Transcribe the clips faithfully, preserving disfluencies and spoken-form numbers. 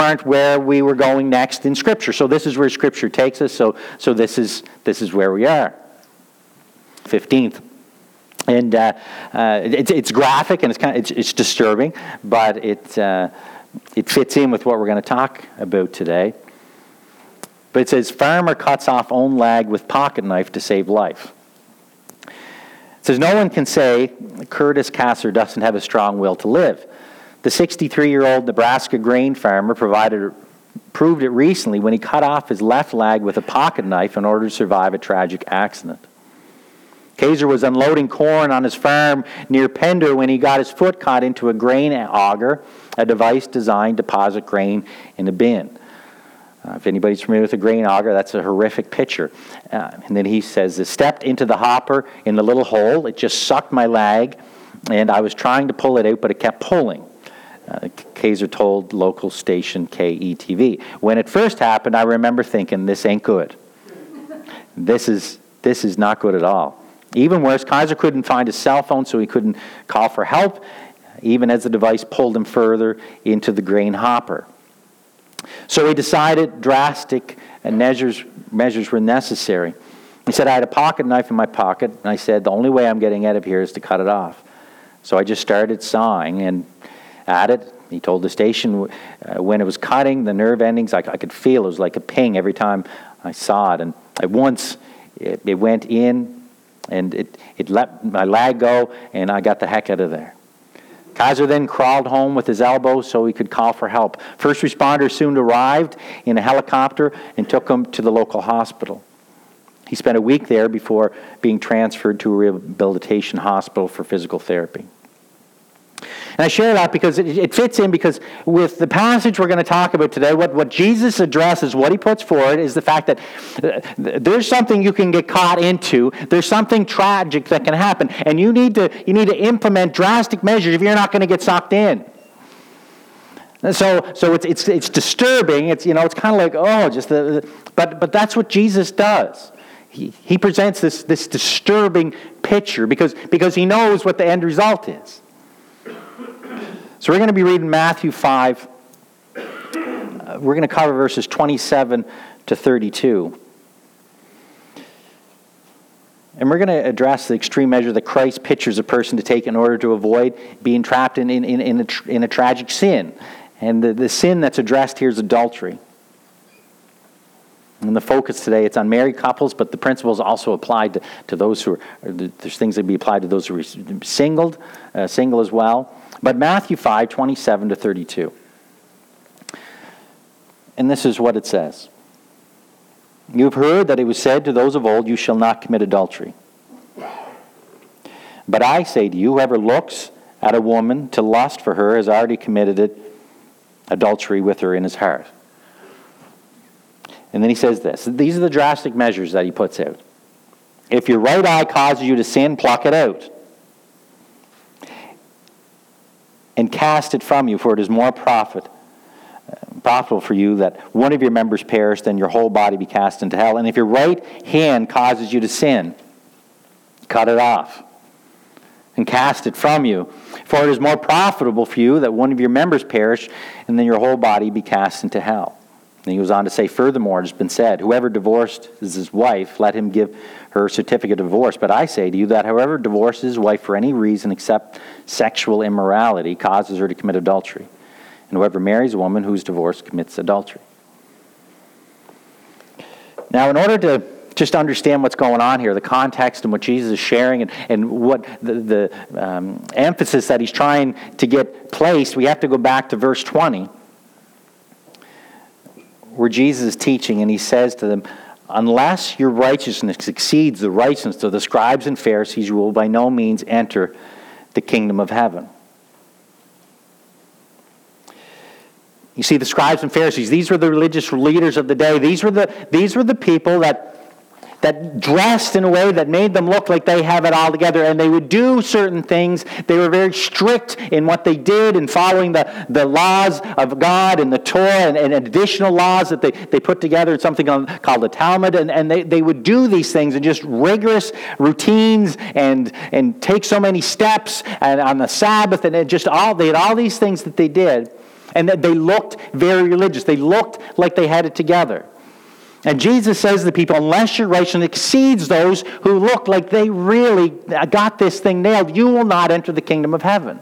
aren't where we were going next in Scripture. So this is where Scripture takes us. So so this is this is where we are. fifteenth. And uh, uh, it's, it's graphic and it's kind of it's, it's disturbing, but it uh, it fits in with what we're going to talk about today. But it says, farmer cuts off own leg with pocket knife to save life. It says, no one can say Curtis Kasser doesn't have a strong will to live. The sixty-three-year-old Nebraska grain farmer provided, proved it recently when he cut off his left leg with a pocket knife in order to survive a tragic accident. Kaiser was unloading corn on his farm near Pender when he got his foot caught into a grain auger, a device designed to deposit grain in a bin. Uh, if anybody's familiar with a grain auger, that's a horrific picture. Uh, and then he says, I stepped into the hopper in the little hole. It just sucked my leg, and I was trying to pull it out, but it kept pulling. Uh, Kaiser told local station K E T V. When it first happened, I remember thinking, this ain't good. This is this is not good at all. Even worse, Kaiser couldn't find his cell phone, so he couldn't call for help, even as the device pulled him further into the grain hopper. So he decided drastic measures, measures were necessary. He said, I had a pocket knife in my pocket, and I said, the only way I'm getting out of here is to cut it off. So I just started sawing, and at it, he told the station, uh, when it was cutting, the nerve endings, I, I could feel it was like a ping every time I saw it. And at once, it, it went in, and it, it let my leg go, and I got the heck out of there. Kaiser then crawled home with his elbow so he could call for help. First responders soon arrived in a helicopter and took him to the local hospital. He spent a week there before being transferred to a rehabilitation hospital for physical therapy. And I share that because it, it fits in, because with the passage we're going to talk about today, what, what Jesus addresses, what he puts forward, is the fact that uh, there's something you can get caught into. There's something tragic that can happen, and you need to you need to implement drastic measures if you're not going to get sucked in. And so, so it's it's it's disturbing. It's you know it's kind of like oh, just the, the but but that's what Jesus does. He he presents this this disturbing picture because because he knows what the end result is. So we're going to be reading Matthew five. Uh, we're going to cover verses twenty-seven to thirty-two. And we're going to address the extreme measure that Christ pictures a person to take in order to avoid being trapped in, in, in, in, a, tr- in a tragic sin. And the, the sin that's addressed here is adultery. And the focus today, it's on married couples, but the principles also applied to, to those who are, there's things that be applied to those who are singled, uh, single as well. But Matthew five, twenty-seven to thirty-two. And this is what it says. You have heard that it was said to those of old, you shall not commit adultery. But I say to you, whoever looks at a woman to lust for her has already committed it, adultery with her in his heart. And then he says this. These are the drastic measures that he puts out. If your right eye causes you to sin, pluck it out. And cast it from you, for it is more profit, uh, profitable for you that one of your members perish than your whole body be cast into hell. And if your right hand causes you to sin, cut it off and cast it from you. For it is more profitable for you that one of your members perish and then your whole body be cast into hell. And he goes on to say, furthermore, it has been said, whoever divorced his wife, let him give her certificate of divorce. But I say to you that whoever divorces his wife for any reason except sexual immorality causes her to commit adultery. And whoever marries a woman who's divorced commits adultery. Now, in order to just understand what's going on here, the context and what Jesus is sharing and, and what the, the um, emphasis that he's trying to get placed, we have to go back to verse twenty. Where Jesus is teaching, and he says to them, unless your righteousness exceeds the righteousness of the scribes and Pharisees, you will by no means enter the kingdom of heaven. You see, the scribes and Pharisees, these were the religious leaders of the day. These were the, these were the people that that dressed in a way that made them look like they have it all together, and they would do certain things. They were very strict in what they did in following the, the laws of God and the Torah and, and additional laws that they, they put together in something called the Talmud, and, and they, they would do these things in just rigorous routines and, and take so many steps and on the Sabbath, and it just all they had all these things that they did. And that they looked very religious. They looked like they had it together. And Jesus says to the people, unless your righteousness exceeds those who look like they really got this thing nailed, you will not enter the kingdom of heaven.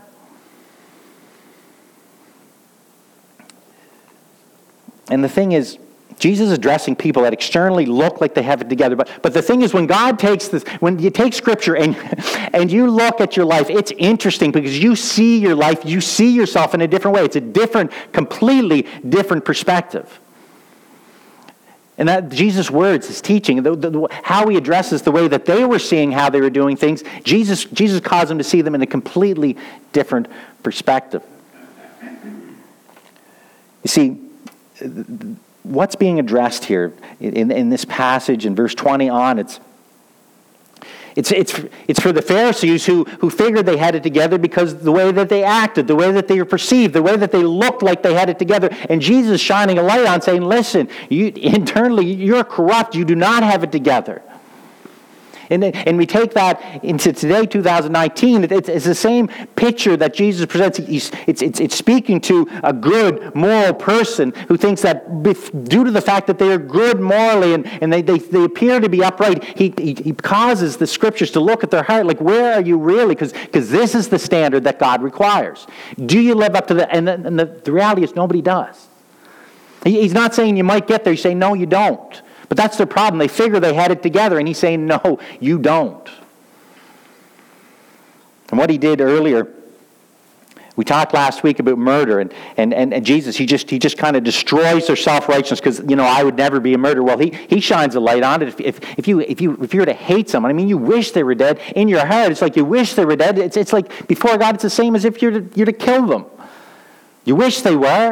And the thing is, Jesus is addressing people that externally look like they have it together. But, but the thing is, when God takes this, when you take Scripture and, and you look at your life, it's interesting because you see your life, you see yourself in a different way. It's a different, completely different perspective. And that Jesus' words, his teaching, the, the, how he addresses the way that they were seeing how they were doing things, Jesus, Jesus caused them to see them in a completely different perspective. You see, what's being addressed here in, in this passage in verse twenty on, it's It's, it's, it's for the Pharisees who, who figured they had it together because the way that they acted, the way that they were perceived, the way that they looked like they had it together. And Jesus is shining a light on saying, listen, you, internally you're corrupt. You do not have it together. And, and we take that into today, two thousand nineteen. It's, it's the same picture that Jesus presents. He's, it's, it's, it's speaking to a good, moral person who thinks that due to the fact that they are good morally and, and they, they, they appear to be upright, he, he, he causes the Scriptures to look at their heart like, where are you really? Because this is the standard that God requires. Do you live up to that? And, the, and the, the reality is nobody does. He, he's not saying you might get there. He's saying, no, you don't. But that's their problem. They figure they had it together, and he's saying, no, you don't. And what he did earlier, we talked last week about murder, and, and, and, and Jesus, he just he just kind of destroys their self-righteousness because, you know, I would never be a murderer. Well, he, he shines a light on it. If, if, if, you, if, you, if you were to hate someone, I mean, you wish they were dead. In your heart, it's like you wish they were dead. It's, it's like, before God, it's the same as if you're to, you're to kill them. You wish they were.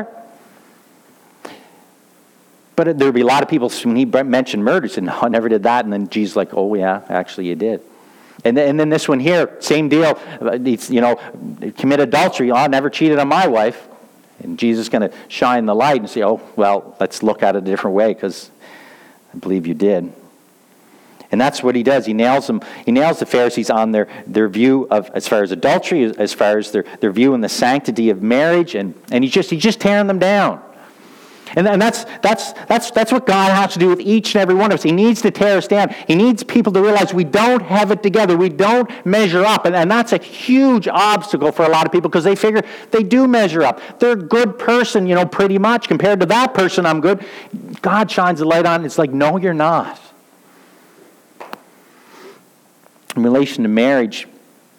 But there would be a lot of people, when he mentioned murder, said, no, I never did that. And then Jesus like, oh, yeah, actually you did. And then, and then this one here, same deal. It's, you know, commit adultery. Oh, I never cheated on my wife. And Jesus is going to shine the light and say, oh, well, let's look at it a different way because I believe you did. And that's what he does. He nails them. He nails the Pharisees on their, their view of, as far as adultery, as far as their, their view in the sanctity of marriage. And, and he just, he's just tearing them down. And, and that's, that's, that's, that's what God has to do with each and every one of us. He needs to tear us down. He needs people to realize we don't have it together. We don't measure up. And, and that's a huge obstacle for a lot of people because they figure they do measure up. They're a good person, you know, pretty much. Compared to that person, I'm good. God shines the light on. It's like, no, you're not. In relation to marriage,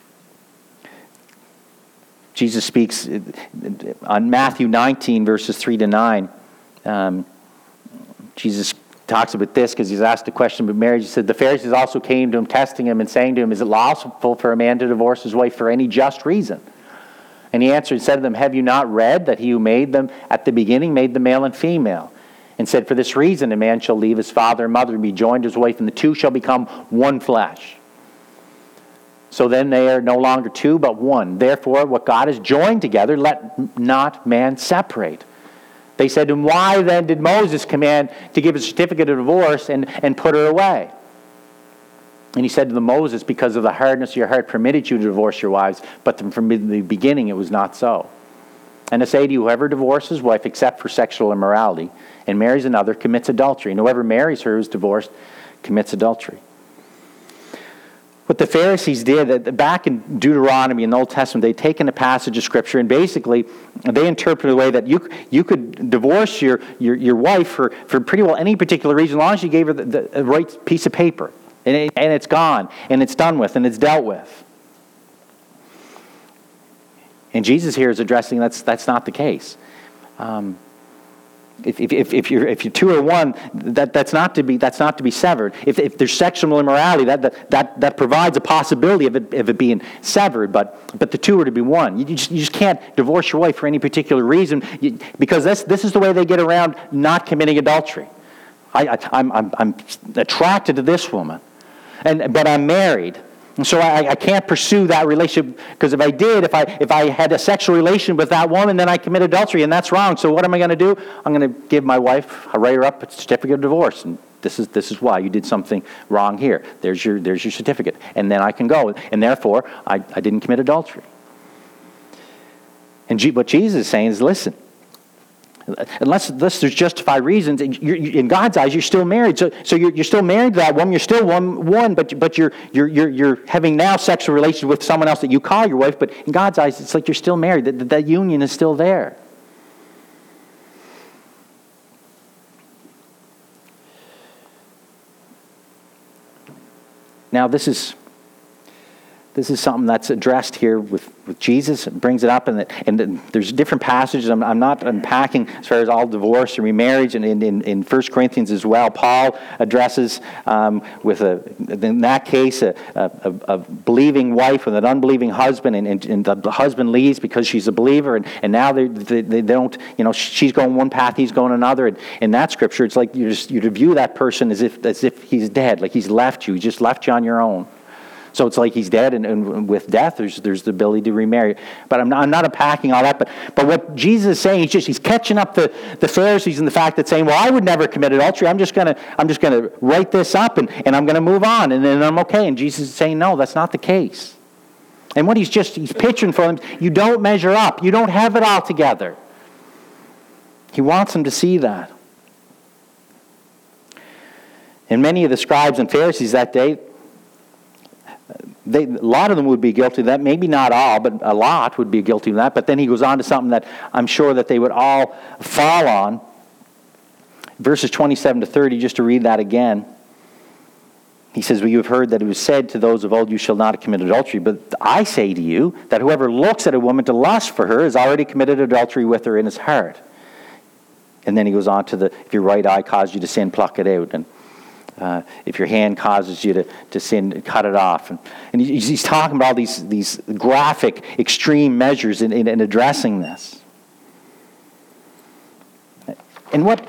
Jesus speaks on Matthew nineteen, verses three to nine. Um, Jesus talks about this because he's asked a question about marriage. He said, the Pharisees also came to him, testing him and saying to him, is it lawful for a man to divorce his wife for any just reason? And he answered and said to them, have you not read that he who made them at the beginning made them male and female? And said, for this reason a man shall leave his father and mother and be joined to his wife, and the two shall become one flesh. So then they are no longer two, but one. Therefore, what God has joined together, let not man separate. They said to him, why then did Moses command to give a certificate of divorce and, and put her away? And he said to them, Moses, because of the hardness of your heart, permitted you to divorce your wives, but from the beginning it was not so. And I say to you, whoever divorces his wife except for sexual immorality and marries another commits adultery. And whoever marries her who is divorced commits adultery. What the Pharisees did, back in Deuteronomy in the Old Testament, they'd taken a passage of Scripture and basically they interpreted the way that you you could divorce your, your, your wife for, for pretty well any particular reason as long as you gave her the, the right piece of paper. And, it, and it's gone, and it's done with, and it's dealt with. And Jesus here is addressing that's that's not the case. Um, If, if, if, you're, if you're two or one, that, that's not to be that's not to be severed. If, if there's sexual immorality, that, that, that, that provides a possibility of it, of it being severed, but, but the two are to be one. You, you, just, you just can't divorce your wife for any particular reason you, because this, this is the way they get around not committing adultery. I, I, I'm, I'm, I'm attracted to this woman, and but I'm married. And so I, I can't pursue that relationship because if I did, if I if I had a sexual relation with that woman, then I commit adultery, and that's wrong. So what am I going to do? I'm going to give my wife, I write her up a certificate of divorce, and this is this is why you did something wrong here. There's your there's your certificate, and then I can go, and therefore I, I didn't commit adultery. And G, what Jesus is saying is, listen, unless, unless there's justified reasons, you're, you, in God's eyes, you're still married. So, so you're, you're still married to that woman. You're still one, one but but you're you're you're you're having now sexual relations with someone else that you call your wife. But in God's eyes, it's like you're still married. That that union is still there. Now, this is this is something that's addressed here with, with Jesus. It brings it up, and, the, and the, there's different passages. I'm, I'm not unpacking as far as all divorce and remarriage, and in, in, in First Corinthians as well, Paul addresses um, with, a in that case, a, a, a believing wife with an unbelieving husband, and, and, and the husband leaves because she's a believer, and, and now they, they, they don't, you know, she's going one path, he's going another. And in that scripture, it's like you just you to view that person as if as if he's dead, like he's left you, he just left you on your own. So it's like he's dead, and, and with death, there's there's the ability to remarry. But I'm not, I'm not unpacking all that. But but what Jesus is saying, he's just he's catching up the, the Pharisees in the fact that saying, well, I would never commit adultery. I'm just gonna I'm just gonna write this up, and, and I'm gonna move on, and then I'm okay. And Jesus is saying, no, that's not the case. And what he's just he's pitching for them, you don't measure up, you don't have it all together. He wants them to see that. And many of the scribes and Pharisees that day, They, a lot of them would be guilty of that. Maybe not all, but a lot would be guilty of that. But then he goes on to something that I'm sure that they would all fall on. Verses twenty-seven to thirty, just to read that again. He says, well, you have heard that it was said to those of old, you shall not commit adultery. But I say to you that whoever looks at a woman to lust for her has already committed adultery with her in his heart. And then he goes on to the, if your right eye causes you to sin, pluck it out. And Uh, if your hand causes you to, to sin, cut it off. And, and he's, he's talking about all these, these graphic, extreme measures in, in, in addressing this. And what,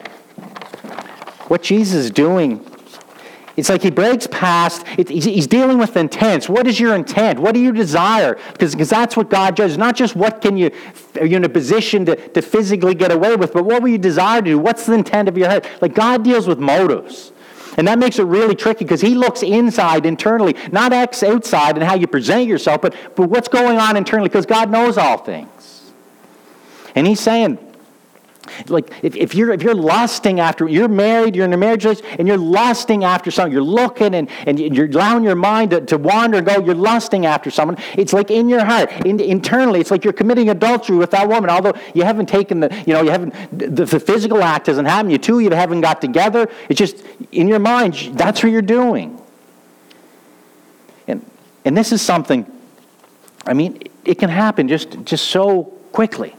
what Jesus is doing, it's like he breaks past, it, he's, he's dealing with intents. What is your intent? What do you desire? Because because that's what God judges. Not just what can you, are you in a position to, to physically get away with, but what will you desire to do? What's the intent of your heart? Like God deals with motives. And that makes it really tricky because he looks inside, internally, not outside and how you present yourself, but, but what's going on internally, because God knows all things. And he's saying, like, if, if you're if you're lusting after, you're married, you're in a marriage relationship, and you're lusting after someone, you're looking and, and you're allowing your mind to, to wander and go, you're lusting after someone, it's like in your heart, in, internally, it's like you're committing adultery with that woman, although you haven't taken the, you know, you haven't, the, the physical act hasn't happened, you two, you haven't got together, it's just, in your mind, that's what you're doing. And and this is something, I mean, it can happen just, just so quickly.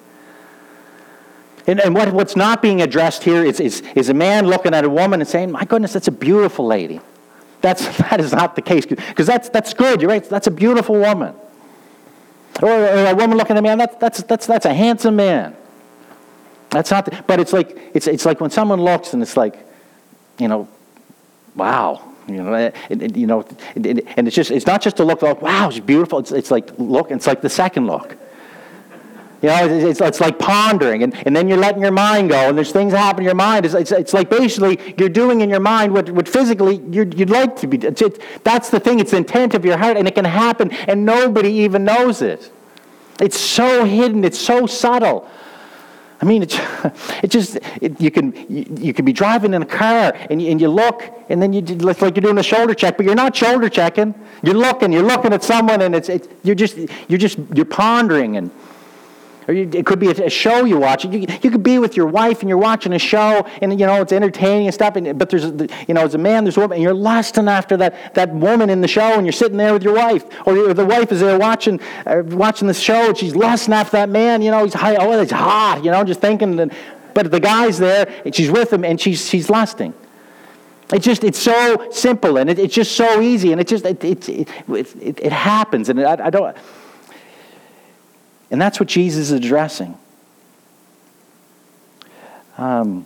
And, and what, what's not being addressed here is, is, is a man looking at a woman and saying, my goodness, that's a beautiful lady. That's, that is not the case. Because that's, that's good, you're right, that's a beautiful woman. Or, or a woman looking at a man, that's, that's, that's, that's a handsome man. That's not, the, but it's like, it's, it's like when someone looks and it's like, you know, wow. You know, it, it, you know, it, it, and it's just, it's not just to look like, wow, she's beautiful. It's, it's like, look, it's like the second look. You know, it's, it's like pondering, and, and then you're letting your mind go, and there's things that happen in your mind. It's, it's, it's like basically you're doing in your mind what, what physically you'd, you'd like to be. It's, it, that's the thing. It's the intent of your heart, and it can happen, and nobody even knows it. It's so hidden. It's so subtle. I mean, it, it just, it, you can you, you can be driving in a car, and you, and you look, and then you it's like you're doing a shoulder check, but you're not shoulder checking. You're looking, you're looking at someone, and it's, it's you're just you're just you're pondering, and or you, it could be a, a show you watch. You, you could be with your wife, and you're watching a show, and you know it's entertaining and stuff. And, but there's, you know, as a man, there's a woman, and you're lusting after that that woman in the show, and you're sitting there with your wife, or the wife is there watching uh, watching the show, and she's lusting after that man. You know, he's high, oh, he's hot. You know, just thinking. That, but the guy's there, and she's with him, and she's she's lusting. It's just, it's so simple, and it, it's just so easy, and it just, it it it, it, it happens, and I, I don't. And that's what Jesus is addressing. Um,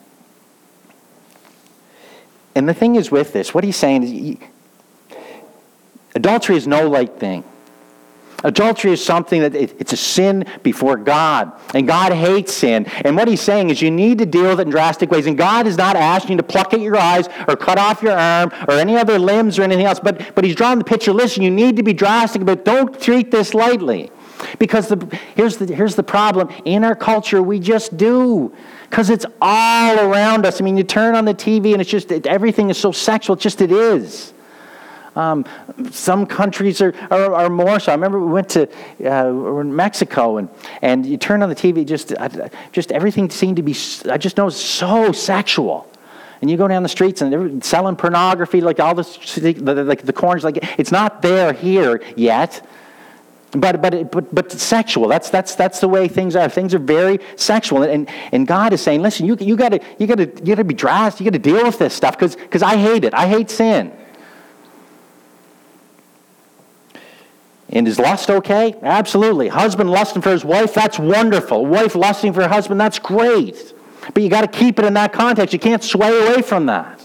and the thing is with this, what he's saying is, he, adultery is no light thing. Adultery is something that it, it's a sin before God. And God hates sin. And what he's saying is you need to deal with it in drastic ways. And God is not asking you to pluck at your eyes or cut off your arm or any other limbs or anything else. But, but he's drawing the picture, listen, you need to be drastic, but don't treat this lightly. Because the, here's the here's the problem. In our culture, we just do. Because it's all around us. I mean, you turn on the T V and it's just, it, everything is so sexual. It's just, it is. Um, some countries are, are, are more so. I remember we went to uh, we were in Mexico, and, and you turn on the T V, just I, just everything seemed to be, I just know, so sexual. And you go down the streets and they're selling pornography, like all this, like the corners, like it's not there here yet, but but it, but but sexual. That's that's that's the way things are. Things are very sexual, and and God is saying, listen, you you got to you got to you got to be drastic. You got to deal with this stuff because because I hate it. I hate sin. And is lust okay? Absolutely. Husband lusting for his wife, that's wonderful. Wife lusting for her husband, that's great. But you got to keep it in that context. You can't sway away from that.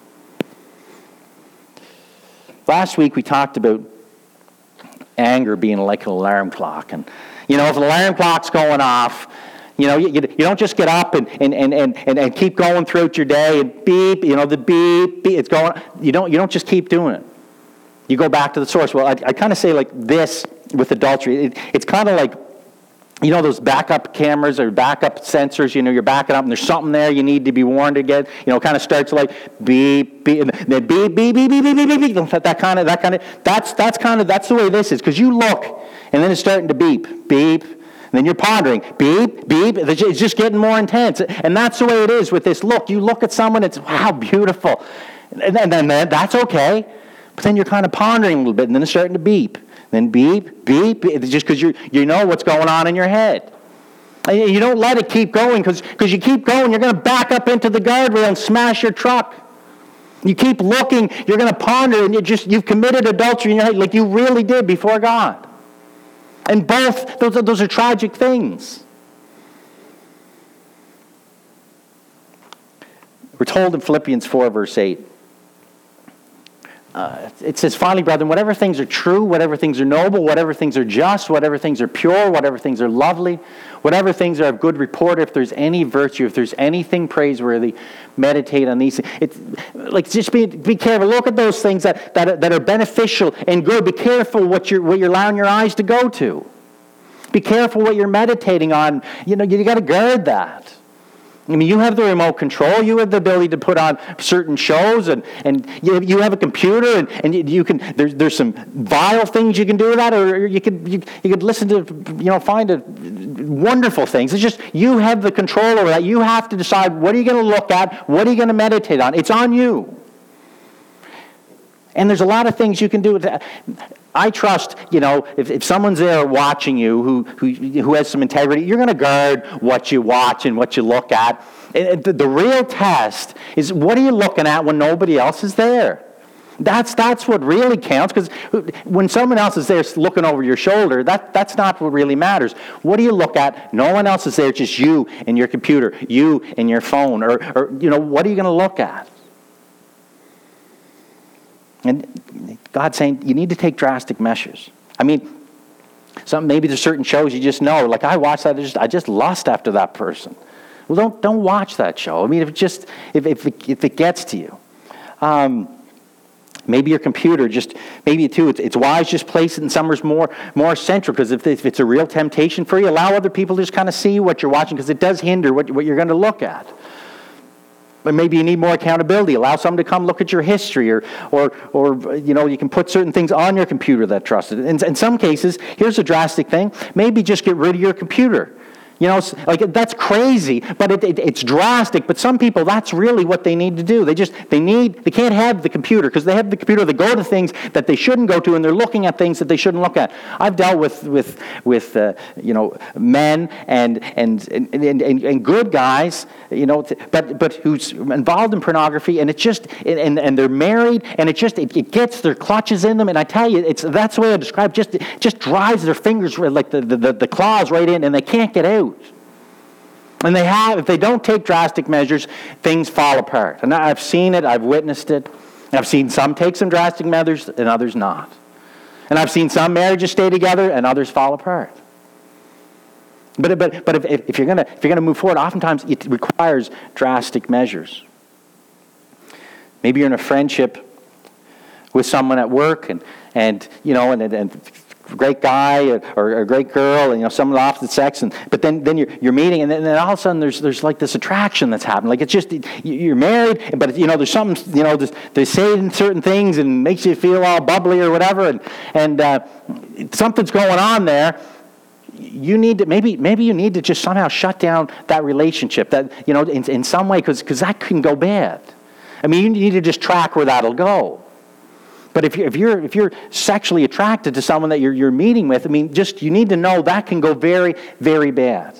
Last week we talked about anger being like an alarm clock. And, you know, if an alarm clock's going off, you know, you, you don't just get up and, and, and, and, and keep going throughout your day and beep, you know, the beep, beep, it's going, you don't, you don't just keep doing it. You go back to the source. Well, I, I kind of say like this with adultery. It, it's kind of like, you know, those backup cameras or backup sensors, you know, you're backing up and there's something there you need to be warned again. You know, it kind of starts like beep, beep, and then beep, beep, beep, beep, beep, beep, beep, beep. That kind of, that kind of, that's, that's kind of, that's the way this is. Because you look and then it's starting to beep, beep. And then you're pondering, beep, beep. It's just getting more intense. And that's the way it is with this look. You look at someone, it's, wow, beautiful. And then, and then that's okay. But then you're kind of pondering a little bit, and then it's starting to beep. Then beep, beep, beep, just because you you know what's going on in your head. And you don't let it keep going, because because you keep going, you're going to back up into the guardrail and smash your truck. You keep looking, you're going to ponder, and you just you've committed adultery in your head, like you really did before God. And both those are, those are tragic things. We're told in Philippians four, verse eight. Uh, it says, finally, brethren, whatever things are true, whatever things are noble, whatever things are just, whatever things are pure, whatever things are lovely, whatever things are of good report, if there's any virtue, if there's anything praiseworthy, meditate on these things. It's like, just be be careful. Look at those things that, that, that are beneficial and good. Be careful what you're, what you're allowing your eyes to go to. Be careful what you're meditating on. You know, you got to guard that. I mean, you have the remote control. You have the ability to put on certain shows, and, and you, you have a computer, and, and you can. There's there's some vile things you can do with that, or you could you, you could listen to, you know, find a, wonderful things. It's just you have the control over that. You have to decide what are you going to look at, what are you going to meditate on. It's on you. And there's a lot of things you can do with that. I trust, you know, if, if someone's there watching you who, who who has some integrity, you're going to guard what you watch and what you look at. And the, the real test is, what are you looking at when nobody else is there? That's that's what really counts, because when someone else is there looking over your shoulder, that, that's not what really matters. What do you look at? No one else is there, just you and your computer, you and your phone, or, or you know, what are you going to look at? And God's saying you need to take drastic measures. I mean, some maybe there's certain shows you just know. Like I watch that, I just, I just lust after that person. Well, don't don't watch that show. I mean, if it just if if it, if it gets to you, um, maybe your computer just maybe too. It's, it's wise just place it in somewhere more more central, because if, if it's a real temptation for you, allow other people to just kind of see what you're watching, because it does hinder what what you're going to look at. But maybe you need more accountability. Allow someone to come look at your history, or, or, or you know, you can put certain things on your computer that trusted. In, in some cases, here's a drastic thing: maybe just get rid of your computer. You know, like that's crazy, but it, it, it's drastic. But some people, that's really what they need to do. They just they need they can't have the computer, because they have the computer. They go to things that they shouldn't go to, and they're looking at things that they shouldn't look at. I've dealt with with with uh, you know, men and and and, and and and good guys, you know, but but who's involved in pornography, and it's just and and they're married, and it just it, it gets their clutches in them. And I tell you, it's that's the way I describe. Just it just drives their fingers like the the, the claws right in, and they can't get out. And they have, if they don't take drastic measures, things fall apart. And I've seen it, I've witnessed it. I've seen some take some drastic measures and others not. And I've seen some marriages stay together and others fall apart. But but but if, if you're gonna if you're gonna move forward, oftentimes it requires drastic measures. Maybe you're in a friendship with someone at work, and and you know, and and great guy or, or a great girl, and you know, someone of the opposite sex, and but then then you're you're meeting, and then, and then all of a sudden there's there's like this attraction that's happening. Like it's just you're married, but you know there's something, you know, they say certain things and makes you feel all bubbly or whatever, and and uh, something's going on there. You need to maybe maybe you need to just somehow shut down that relationship, that you know in in some way, because because that can go bad. I mean, you need to just track where that'll go. But if you're, if you're if you're sexually attracted to someone that you're you're meeting with, I mean, just you need to know that can go very, very bad.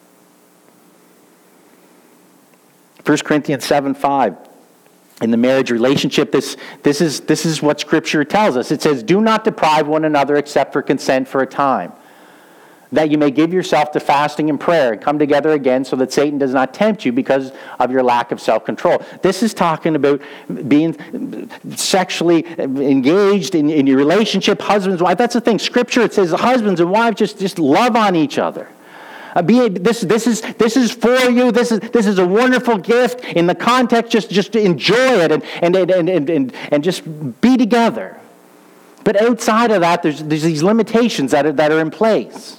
First Corinthians seven five. In the marriage relationship, this this is this is what Scripture tells us. It says, "Do not deprive one another except for consent for a time, that you may give yourself to fasting and prayer and come together again so that Satan does not tempt you because of your lack of self-control." This is talking about being sexually engaged in, in your relationship, husbands, wife. That's the thing. Scripture, it says husbands and wives just, just love on each other. Uh, be, this, this, is, this is for you. This is, this is a wonderful gift. In the context, just, just enjoy it and, and, and, and, and, and just be together. But outside of that, there's, there's these limitations that are, that are in place.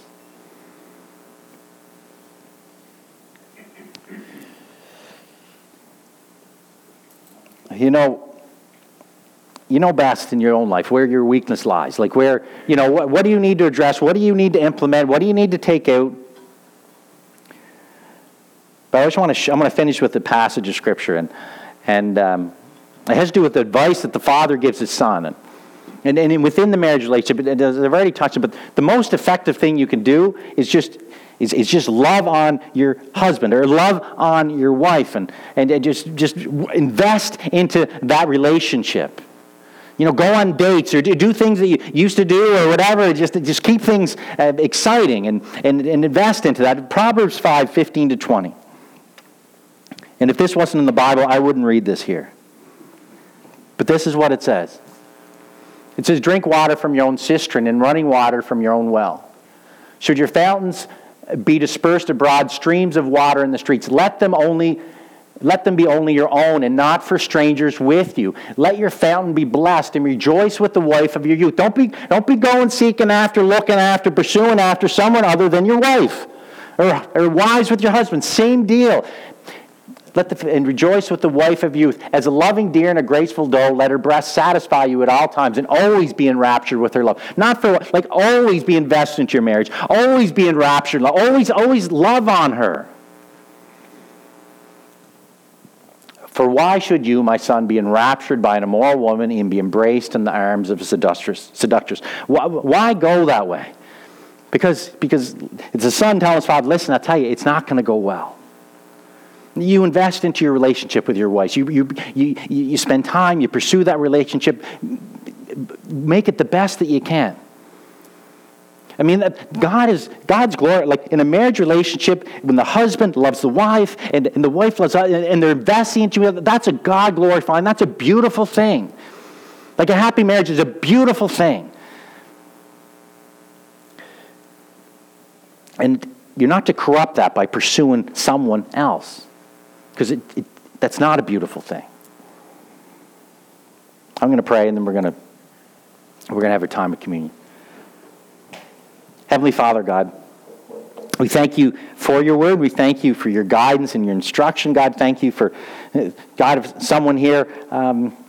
You know, you know best in your own life where your weakness lies. Like where, you know, what, what do you need to address? What do you need to implement? What do you need to take out? But I just want to, sh- I'm going to finish with the passage of Scripture. And, and um, it has to do with the advice that the father gives his son. And, and, and within the marriage relationship, it, I've already touched it, but the most effective thing you can do is just Is, is just love on your husband or love on your wife, and, and, and just, just invest into that relationship. You know, go on dates or do, do things that you used to do or whatever. Just, just keep things uh, exciting and, and, and invest into that. Proverbs five, fifteen to twenty. And if this wasn't in the Bible, I wouldn't read this here. But this is what it says. It says, "Drink water from your own cistern and running water from your own well. Should your fountains be dispersed abroad, streams of water in the streets, let them only let them be only your own and not for strangers with you. Let your fountain be blessed and rejoice with the wife of your youth." Don't be don't be going seeking after, looking after, pursuing after someone other than your wife. Or, or wives with your husband, same deal. Let the, and rejoice with the wife of youth. As a loving deer and a graceful doe, let her breast satisfy you at all times, and always be enraptured with her love. Not for, like, always be invested into your marriage. Always be enraptured. Always, always love on her. "For why should you, my son, be enraptured by an immoral woman and be embraced in the arms of a seductress? seductress? Why, why go that way?" Because, because it's a son telling his father, "Listen, I'll tell you, it's not going to go well." You invest into your relationship with your wife. You, you, you, you spend time, you pursue that relationship. Make it the best that you can. I mean, God is God's glory. Like in a marriage relationship, when the husband loves the wife and, and the wife loves, and they're investing into each other, that's a God glorifying. That's a beautiful thing. Like a happy marriage is a beautiful thing. And you're not to corrupt that by pursuing someone else. Because it, it, that's not a beautiful thing. I'm going to pray, and then we're going to we're going to have a time of communion. Heavenly Father, God, we thank you for your word. We thank you for your guidance and your instruction. God, thank you for, God, if someone here um,